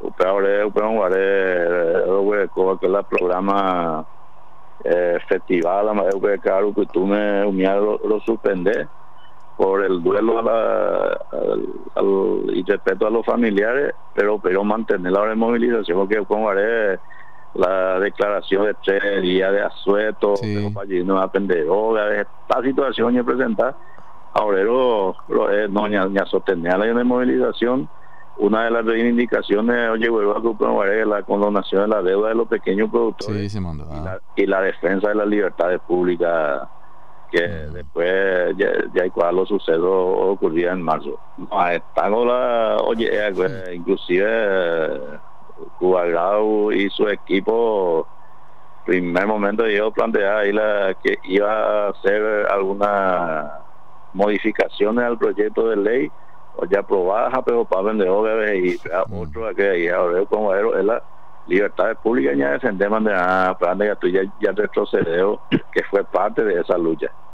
pero ahora que la programa festival que claro que tú me lo suspender por el duelo y respeto a los familiares, pero mantener la movilización, porque como haré la declaración de 3 días de asueto, Sí. de allí no aprender, esta situación ya presentar, ahora no ya sostener la movilización. Una de las reivindicaciones, oye, vuelvo a comprobar la condonación de la deuda de los pequeños productores, Sí, se mandó. y la defensa de las libertades públicas, que después ya igual los sucesos ocurrían en marzo. No, está con inclusive Cuadrado y su equipo, primer momento yo planteaba ahí que iba a hacer algunas modificaciones al proyecto de ley, o ya aprobadas, pero para vender y otro que ahora como es la libertad pública, ya defendemos de ya retrocedió, que fue parte de esa lucha.